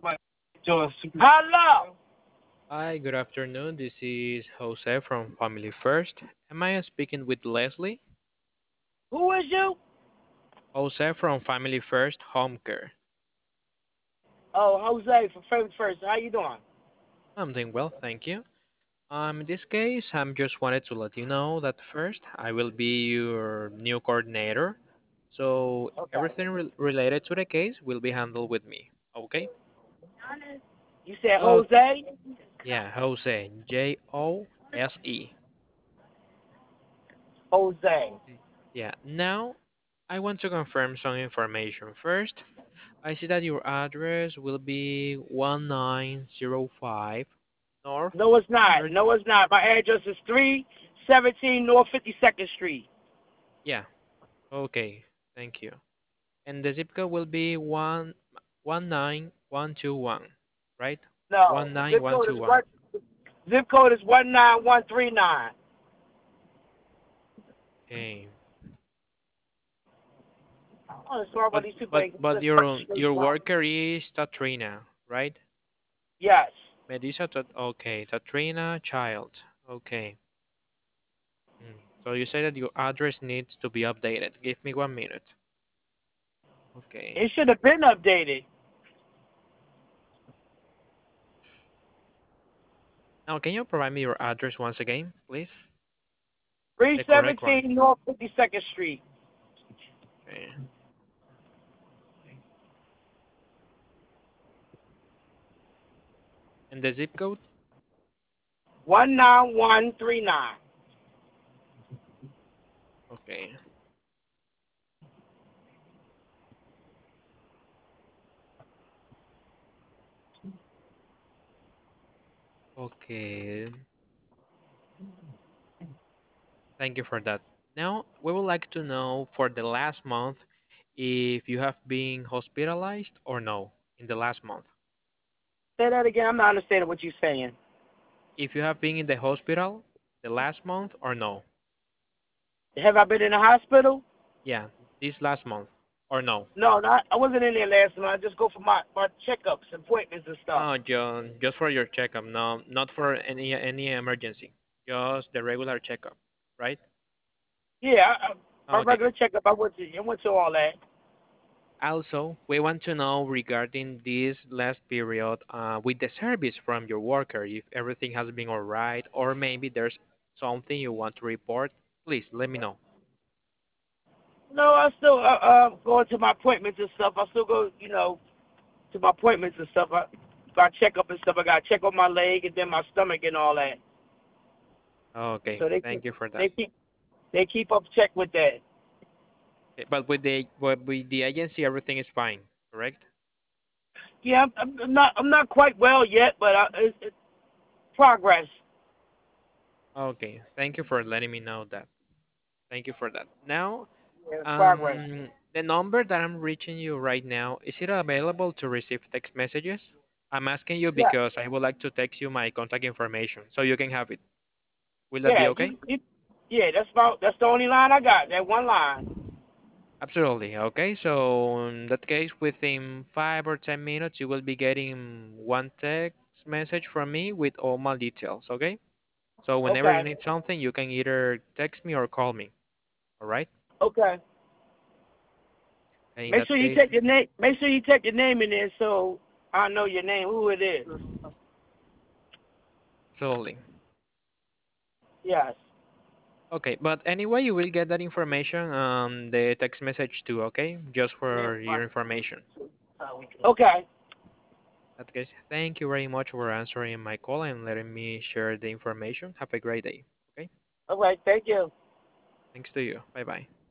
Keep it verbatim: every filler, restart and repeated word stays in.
Hello. Hi, good afternoon. This is Jose from Family First. Am I speaking with Leslie? Who is you? Jose from Family First Home Care. Oh, Jose from Family First. How you doing? I'm doing well, thank you. Um, in this case, I'm just wanted to let you know that first I will be your new coordinator. So Okay. everything re- related to the case will be handled with me. Okay? You said Oh, Jose? yeah, Jose. J O S E. Jose. Yeah. Now I want to confirm some information first. I see that your address will be one nine zero five North No, it's not. third. No, it's not. My address is three seventeen North fifty-second Street. Yeah. Okay. Thank you. And the zip code will be one one nine one two one, right? No, One nine zip one code two is one. what? Zip code is one nine one three nine. Okay. Oh, sorry But about these people but ain't but just your straight your wrong. worker is Tatrina, right? Yes. Medisa. Tat- Okay. Tatrina Child. Okay. Mm. So you say that your address needs to be updated. Give me one minute. Okay. It should have been updated. Now, can you provide me your address once again, please? The correct one. three seventeen North fifty-second Street. Okay. And the zip code? one nine one three nine. Okay. Okay. Thank you for that. Now, we would like to know for the last month if you have been hospitalized or no in the last month. Say that again. I'm not understanding what you're saying. If you have been in the hospital the last month or no. Have I been in the hospital? Yeah, this last month or no. No, not. I wasn't in there last month. I just go for my my checkups, appointments, and stuff. Oh, John, just for your checkup, no, not for any any emergency, just the regular checkup, right? Yeah, I, I, my Okay. regular checkup. I went to. I went to all that. Also, we want to know regarding this last period uh, with the service from your worker, if everything has been all right, or maybe there's something you want to report, please let me know. No, I still uh, uh going to my appointments and stuff. I still go, you know, to my appointments and stuff. I got checkup and stuff. I got to check on my leg and then my stomach and all that. Okay, So they keep thank you for that. they keep they keep up check with that. Okay, but with the but with the agency, everything is fine, correct? Yeah, I'm, I'm not I'm not quite well yet, but I, it's, it's progress. Okay, thank you for letting me know that. Thank you for that. Now, Yeah, it's progress. um, the number that I'm reaching you right now, is it available to receive text messages? I'm asking you Yeah, because I would like to text you my contact information so you can have it. Will that be yeah, okay? you, you yeah. That's about that's the only line I got. That one line. Absolutely. Okay, so in that case, within five or ten minutes, you will be getting one text message from me with all my details. Okay? So whenever you Okay, need something, you can either text me or call me. All right? okay. And in Make that sure you case, take your name. Make sure you take your name in there so I know your name, who it is. absolutely. Yes. Okay, but anyway, you will get that information on the text message too, okay? Just for your information. Okay. In that case, thank you very much for answering my call and letting me share the information. Have a great day, okay? All right. Thank you. Thanks to you. Bye bye.